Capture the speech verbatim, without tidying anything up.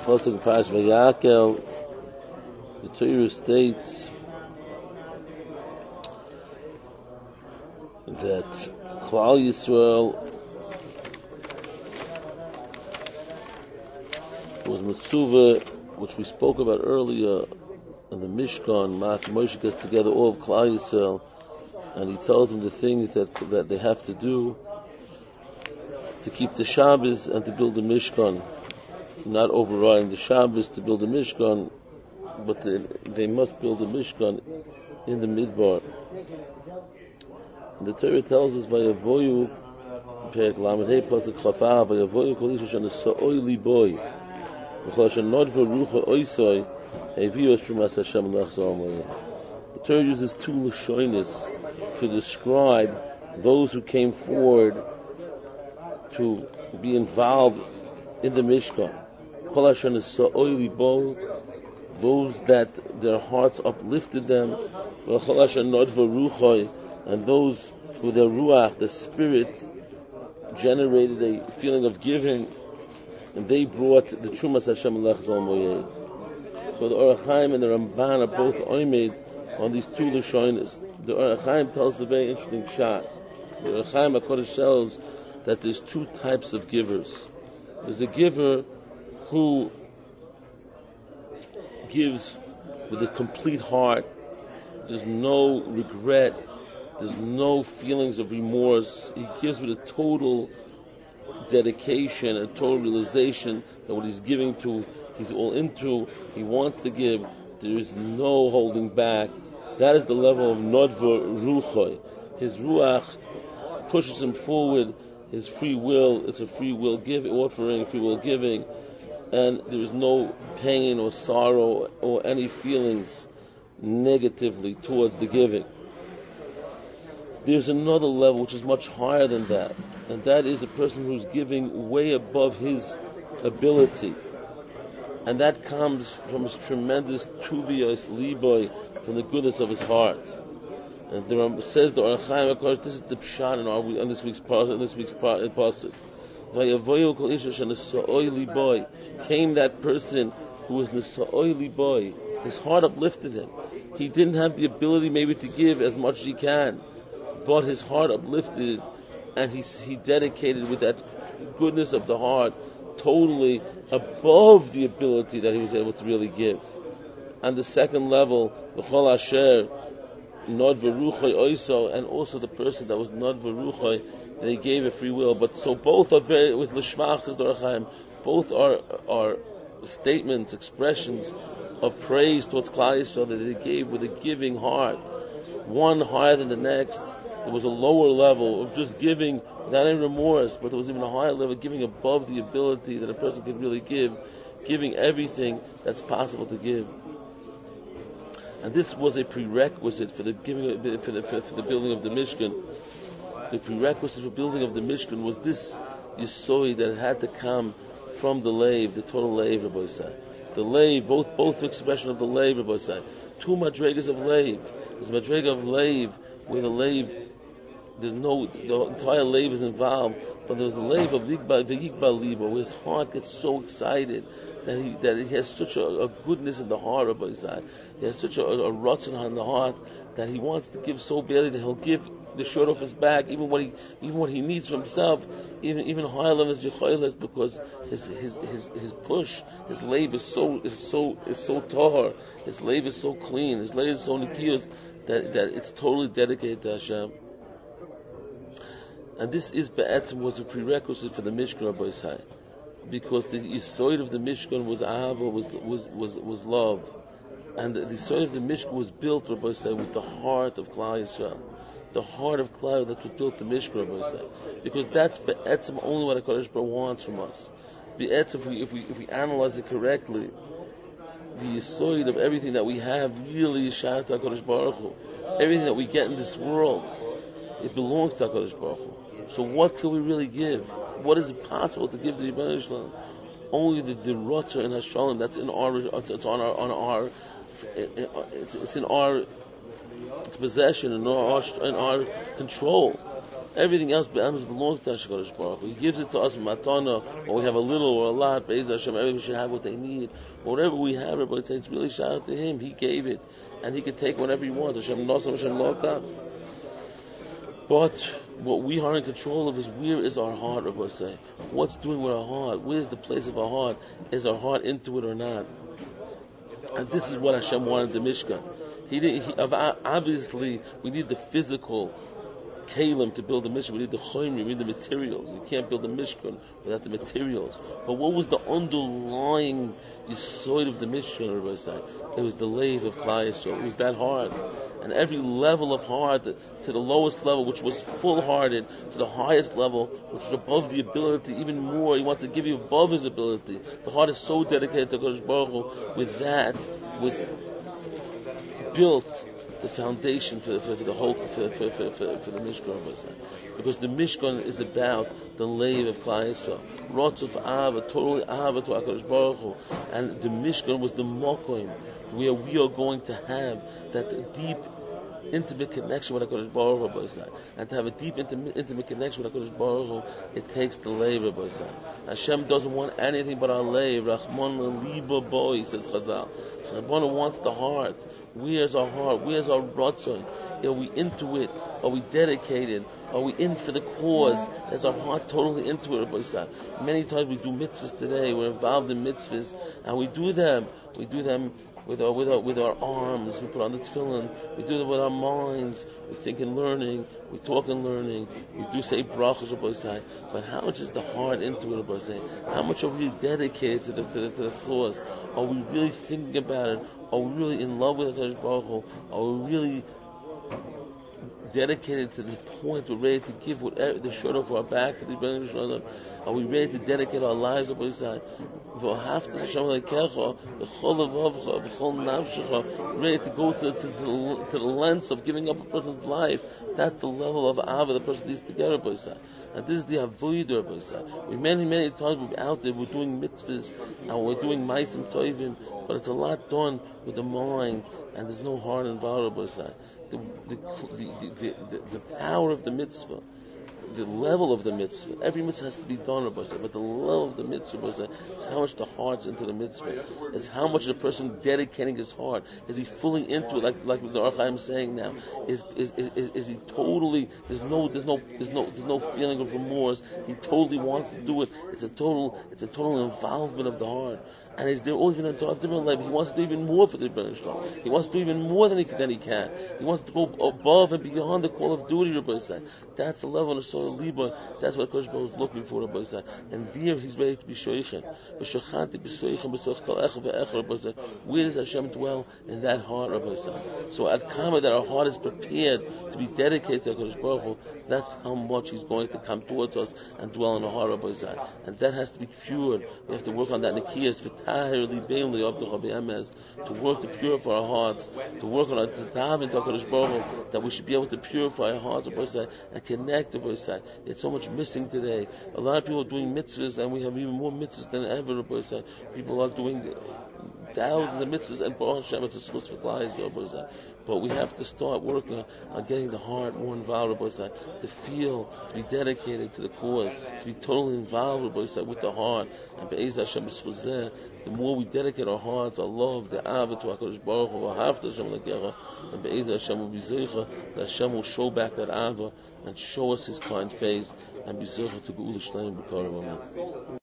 Pasuk Parash Vayakel, the Torah states that Klal Yisrael was Mitzvah, which we spoke about earlier in the Mishkan. Moshe gets together all of Klal Yisrael, and he tells them the things that that they have to do to keep the Shabbos and to build the Mishkan. Not overriding the Shabbos to build a Mishkan, but they, they must build a Mishkan in the Midbar. The Torah tells us, "Vayavoyu perek lamed hey pasuk chafah vayavoyu kol ish shana sa'oy liboy v'chol shanod v'rucha oisoi hevios shumas Hashem lachzal moyeh." The Torah uses two lashonis to describe those who came forward to be involved in the Mishkan. Those that their hearts uplifted them, and those who their ruach, the spirit, generated a feeling of giving, and they brought the Trumas Hashem Lechzal Moyeh. So the Orach Chaim and the Ramban are both oimed on these two lashonis. The Orach Chaim tells a very interesting shot. The Orach Chaim HaKodesh tells that there's two types of givers. There's a giver who gives with a complete heart. There's no regret. There's no feelings of remorse. He gives with a total dedication and total realization that what he's giving to, he's all into, he wants to give. There is no holding back. That is the level of Nodva Ruchoi. His Ruach pushes him forward. His free will, it's a free will give, offering, free will giving, and there is no pain or sorrow or any feelings negatively towards the giving. There's another level which is much higher than that, and that is a person who's giving way above his ability, and that comes from his tremendous tuviyos liboy, from the goodness of his heart. And there says the Orach Chaim, of course, this is the pshat in, our, in this week's part, in this week's part in pasuk. Vayavoyu kol ish shana sa'oy liboy. Came that person who was nesa'oy liboy. His heart uplifted him. He didn't have the ability maybe to give as much as he can, but his heart uplifted, and he he dedicated with that goodness of the heart, totally above the ability that he was able to really give. And the second level, v'chol asher Nod Veruchai Oiso, and also the person that was Nod Veruchai, and he gave a free will. But so both are very, it was Lishmach, says the Orach Chaim, both are are statements, expressions of praise towards Klal Yisrael that they gave with a giving heart. One higher than the next. There was a lower level of just giving without any remorse, but there was even a higher level of giving above the ability that a person could really give, giving everything that's possible to give. And this was a prerequisite for the giving, for the, for, for the building of the Mishkan. The prerequisite for building of the Mishkan was this Yisoi that it had to come from the Leiv, the total Leiv, Rabbi Yisai. The Leiv, both both expression of the Leiv, Rabbi Yisai. Two madregas of Leiv. There's a madrega of Leiv where the Leiv, there's no, the entire Leiv is involved, but there's a Leiv of the Yikba Libo where his heart gets so excited that he that he has such a, a goodness in the heart of Isaac. He has such a, a rotzen in the heart that he wants to give so badly that he'll give the shirt off his back, even what he even what he needs for himself, even even higher than his yecholes, because his his his his push, his leiv is so is so is so tahar, his leiv is so clean, his leiv is so nikiyos that that it's totally dedicated to Hashem. And this is be'etzim was a prerequisite for the Mishkan Rabbi Yisai, because the yisoid of the Mishkan was ahava, was was was was love, and the, the yisoid of the Mishkan was built, Rabbi Yisai, with the heart of Klal Yisrael, the heart of Klal. That's what built the Mishkan, Rabbi Yisai, because that's be'etzim only what HaKadosh Baruch Hu wants from us. Be'etzim, if we if we if we analyze it correctly, the yisoid of everything that we have really is Sha'at HaKadosh Baruch Hu. Everything that we get in this world, it belongs to HaKadosh Baruch Hu. So what can we really give? What is it possible to give to the Rebbeinu Shalom? Only the derotzer and Hashalom. That's in our. It's on our. On our. It's, it's in our possession, in our in our control. Everything else belongs to HaKadosh Baruch Hu. He gives it to us matana, or we have a little or a lot. Be'ez Hashem, everyone should have what they need. Whatever we have, Rabbi, it's really shout out to Him. He gave it, and He can take whatever He wants. Hashem nosam, Hashem lokach. But what we are in control of is where is our heart, Rabbi say. What's doing with our heart? Where's the place of our heart? Is our heart into it or not? And this is what Hashem wanted the Mishkan. He didn't. He, obviously, we need the physical kalim to build the Mishkan. We need the chayim, we need the materials. You can't build a Mishkan without the materials. But what was the underlying yisoid of the Mishkan, Rabbi say? It was the lave of Klal Yisrael. It was that heart. And every level of heart, to the lowest level, which was full-hearted, to the highest level, which was above the ability, even more. He wants to give you above his ability. The heart is so dedicated to Kodesh Baruch Hu. With that, was built the foundation for, for, for the whole for, for, for, for, for the Mishkan, because the Mishkan is about the lave of Klal Yisrael, Rotzuf Ava, totally Ava to HaKadosh Baruch Hu, and the Mishkan was the Mokoim where we are going to have that deep, intimate connection with HaKadosh Baruch Hu, and to have a deep, intimate, intimate connection with HaKadosh Baruch Hu, it takes the lave, Rabbi. Hashem doesn't want anything but our lave. Rachman liba boy, says Chazal. Hashem wants the heart. Where's our heart? Where's our ratzon? Are we into it? Are we dedicated? Are we in for the cause? Is our heart totally into it, Rabbi? Many times we do mitzvahs today. We're involved in mitzvahs, and we do them. We do them with our with our with our arms. We put on the tefillin. We do them with our minds. We think in learning. We talk in learning. We do say brachos, Rabbi. But how much is the heart into it, Rabbi? How much are we dedicated to the to the, to the flaws? Are we really thinking about it? Are we really in love with HaKadosh Baruch Hu? Are we really dedicated to the point we're ready to give whatever the shirt off our back to the Rebbeinu Shalom? Are we ready to dedicate our lives to Hashem? Ready to go to, to, to, the, to the lengths of giving up a person's life. That's the level of Ava the person needs to get, and this is the Avodah. We many, many times we're out there, we're doing mitzvahs, and we're doing Maisim Tovim, but it's a lot done with the mind, and there's no heart involved, the the, the, the, the, the power of the mitzvah, the level of the mitzvah. Every mitzvah has to be done, but the level of the mitzvah is how much the heart's into the mitzvah. It's how much the person dedicating his heart. Is he fully into it, like like the Aruch Chaim is saying now? Is is, is is is he totally? There's no there's no there's no there's no feeling of remorse. He totally wants to do it. It's a total it's a total involvement of the heart. And he's there even in a different level. He wants to do even more for the Rebbeinu Shalom. He wants to do even more than he, than he can. He wants to go above and beyond the call of duty, Rabbi Yisrael. That's the level of Soul Liba. That's what Kodesh Baruch is looking for, Rabbi Yisrael. And there he's ready to be shoichin. Where does Hashem dwell? In that heart, Rabbi Yisrael. So at Kama, that our heart is prepared to be dedicated to Kodesh Baruch Hu, that's how much he's going to come towards us and dwell in our heart, Rabbi Yisrael. And that has to be cured. We have to work on that Nikiyas, to work to purify our hearts, to work on our to dive into HaKadosh Baruch Hu, that we should be able to purify our hearts and connect to Rabbi. It's so much missing today. A lot of people are doing mitzvahs, and we have even more mitzvahs than ever, Rabbi. People are doing thousands of mitzvahs, and Baruch Hashem, it's a source for lies, Rabbi. But we have to start working on getting the heart more involved, Rabbi, to feel, to be dedicated to the cause, to be totally involved, Rabbi, with the heart. And Be'ez Hashem, the more we dedicate our hearts, our love, the Ava to HaKadosh Baruch Hu, our Hafta Hashem L'Gecha, and Be'ez Hashem will be Zeicha, that Hashem will show back that Ava and show us His kind face, and be Zeicha to Geula Shleim B'Karim. Amen.